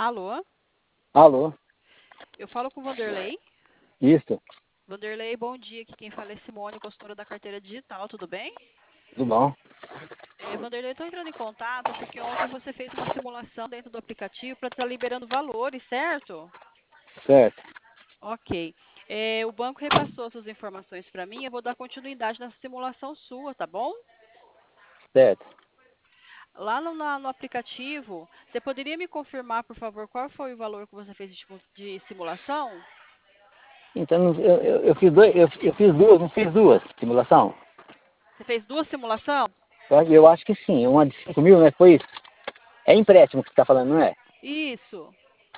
Alô? Alô? Eu falo com o Vanderlei. Isso, Vanderlei, bom dia. Aqui quem fala é Simone, consultora da carteira digital, tudo bem? tudo bom? Vanderlei, estou entrando em contato porque ontem você fez uma simulação dentro do aplicativo para estar liberando valores, certo? Certo, Ok. O banco repassou suas informações para mim, eu vou dar continuidade nessa simulação sua, tá bom? certo. Lá no aplicativo, você poderia me confirmar, por favor, qual foi o valor que você fez de simulação? Então, eu fiz dois, eu fiz duas, não fiz duas, simulação? Você fez duas simulações? Eu acho que sim, uma de 5 mil, né? Foi isso? É empréstimo que você está falando, não é? Isso.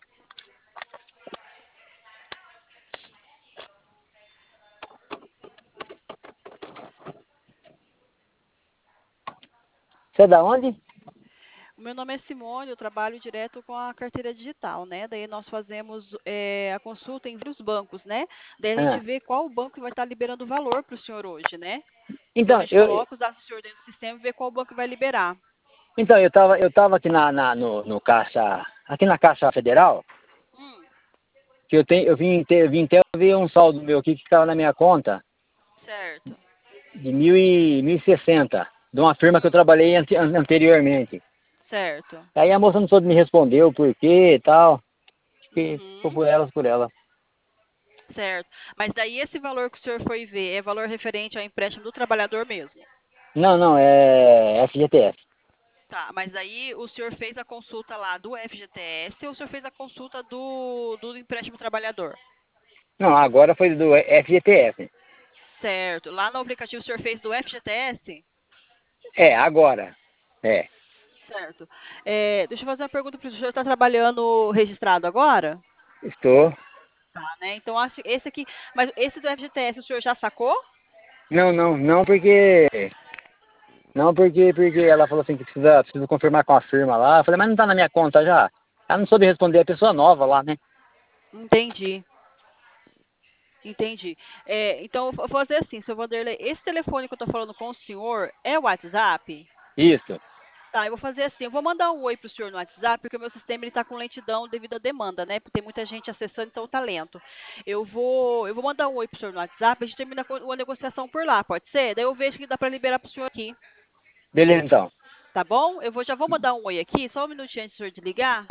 Você é da onde? O meu nome é Simone, eu trabalho direto com a carteira digital, né? Daí nós fazemos a consulta em vários bancos, né? Daí a gente Ah, vê qual banco vai estar liberando valor para o senhor hoje, né? Então a então, gente coloca os dados do senhor dentro do sistema e vê qual banco vai liberar. eu tava aqui no Caixa, aqui na Caixa Federal, Hum, que eu vim até ver um saldo meu aqui que ficava na minha conta certo. de 1.060, de uma firma que eu Hum, trabalhei anteriormente. certo. Aí a moça não soube me responder o porquê e tal. Acho que ficou Uhum, por ela. certo. Mas daí esse valor que o senhor foi ver é valor referente ao empréstimo do trabalhador mesmo? Não, não, é FGTS. Tá, mas daí o senhor fez a consulta lá do FGTS ou o senhor fez a consulta do empréstimo trabalhador? Não, agora foi do FGTS. Certo. Lá no aplicativo o senhor fez do FGTS? É, agora. É, Certo. Deixa eu fazer uma pergunta para o senhor. O senhor está trabalhando registrado agora? estou. Tá, né? Então, esse aqui. Mas esse do FGTS o senhor já sacou? Não, não, não porque. Não porque ela falou assim que precisa confirmar com a firma lá. Eu falei, mas não tá na minha conta já. Ela não soube responder a pessoa nova lá, né? Entendi. Entendi. Então, eu vou fazer assim, seu Vanderlei. Esse telefone que eu estou falando com o senhor é o WhatsApp? Isso. Tá, eu vou fazer assim, eu vou mandar um oi pro senhor no WhatsApp, porque o meu sistema ele tá com lentidão devido à demanda, né? Porque tem muita gente acessando, então tá lento. Eu vou mandar um oi pro senhor no WhatsApp, a gente termina uma negociação por lá, pode ser? Daí eu vejo que dá para liberar pro senhor aqui, Beleza, então. tá bom? Já vou mandar um oi aqui, só um minutinho antes do senhor desligar.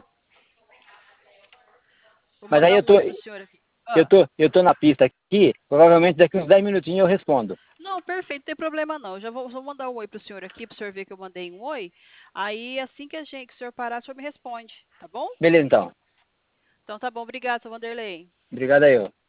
Vou Mas aí mandar eu um tô, oi pro senhor aqui. eu Ah. tô, eu tô na pista aqui. Provavelmente daqui uns 10 minutinhos eu respondo. Não, perfeito, não tem problema não. Eu já vou mandar um oi pro senhor aqui, pro senhor ver que eu mandei um oi. Aí, assim que o senhor parar, o senhor me responde, tá bom? Beleza, então. Então tá bom, obrigado, seu Vanderlei. Obrigado aí, ó.